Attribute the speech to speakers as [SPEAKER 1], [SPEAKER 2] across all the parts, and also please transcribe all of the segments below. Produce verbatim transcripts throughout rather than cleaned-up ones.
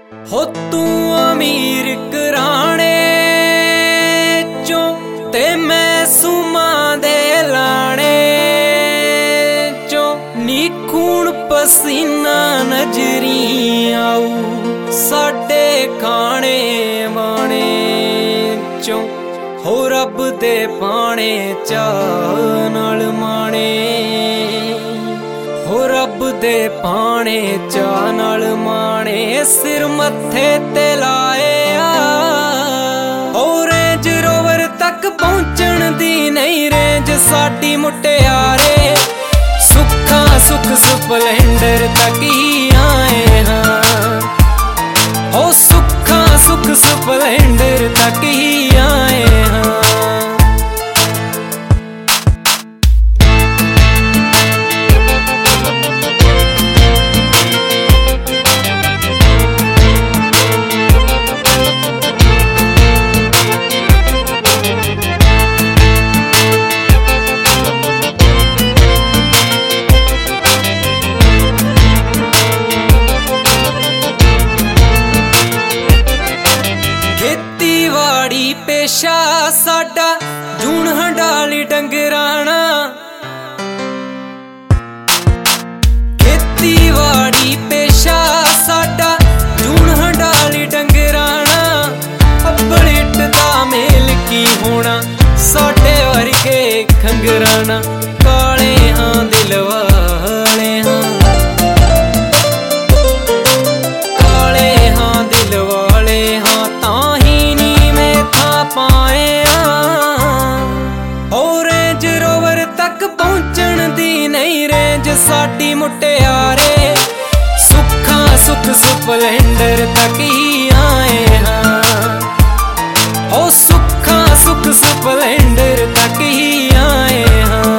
[SPEAKER 1] हो तू अमीर घराणे चों ते मैं सुमा दे लाणे चों नी खून पसीना नजरी आऊ साडे खाने वाणे चों हो रब दे पाने चा नाल माणे हो रब दे पाने चा नाल माणे सिर मत्थे ते लाए आ रेंज रोवर तक पहुंचण दी नहीं रेंज साडी मुटियारे सुखा सुख स्पलेंडर तक ही आए हाँ हो सुखा सुख स्पलेंडर तक ही आए हाँ। पेशा साडा जून हंडाली डंगराना खेतीवाड़ी पेशा साडा जून हंडाली डंगराना अपलिट दा मेल की होना साडे वर्गे खंगराना काले हाँ दिल वाले हाँ काले हाँ दिल वाले हाँ ताही पाए हो रेंज रोवर तक पहुंचण दी नहीं रेंज साडी मुटियारे सुखा सुख स्पलेंडर तक ही आए हाँ हो सुखा सुख स्पलेंडर तक ही आए हाँ।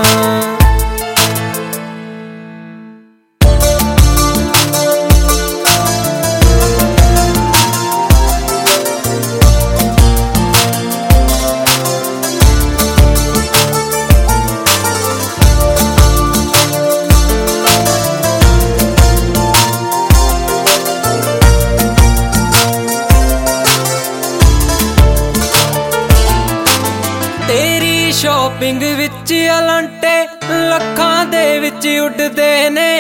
[SPEAKER 1] तेरी शॉपिंग विच अलंटे लखां दे विच उड़दे ने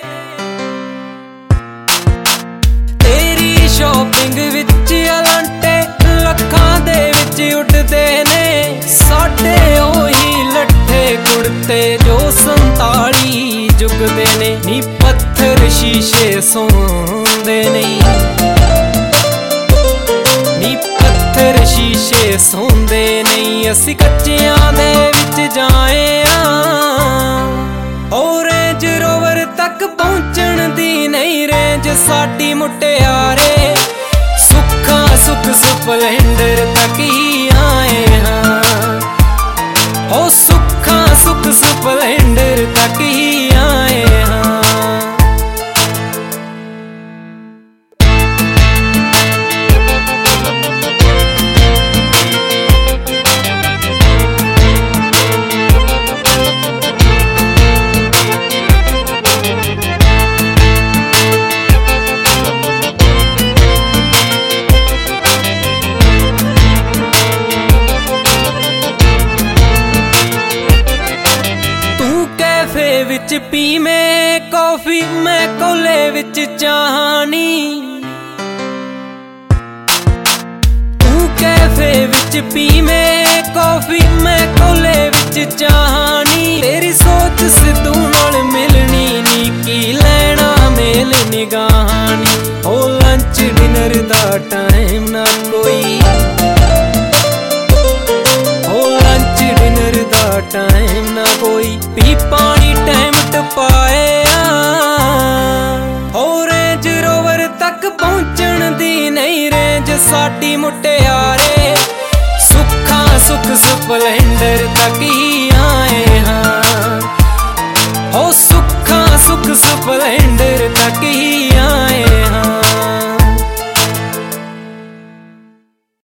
[SPEAKER 1] तेरी शॉपिंग विच अलंटे लखां दे विच उड़दे ने साडे ओही लट्ठे कुड़ते जो संताली जुगदे ने नी पत्थर शीशे सौंदे नहीं नी पत्थर शीशे सौंदे नहीं असी कच्चियां दे विच जाए ओ रेंज रोवर तक पहुंचण दी नहीं रेंज साडी मुटियारे सुखा सुख स्पलेंडर तक ही आए हाँ ओ सुखा सुख स्पलेंडर तक ही आए हाँ। विच पी में कॉफी मैं कोले विच चाहनी तू कैफे विच पी में कॉफी मैं कोले विच चाहनी तेरी सोच सिद्धू नाल मिलनी नी की लेना मेल निगाहानी हो लंच डिनर दा टाइम ना कोई हो लंच डिनर दा टाइम ना कोई पी पानी टाइम टपाए हो रेंज रोवर तक पहुंचण दी नहीं रेंज साडी मुटियारे सुखा सुख स्पलेंडर तक ही आए हाँ हो सुखा सुख स्पलेंडर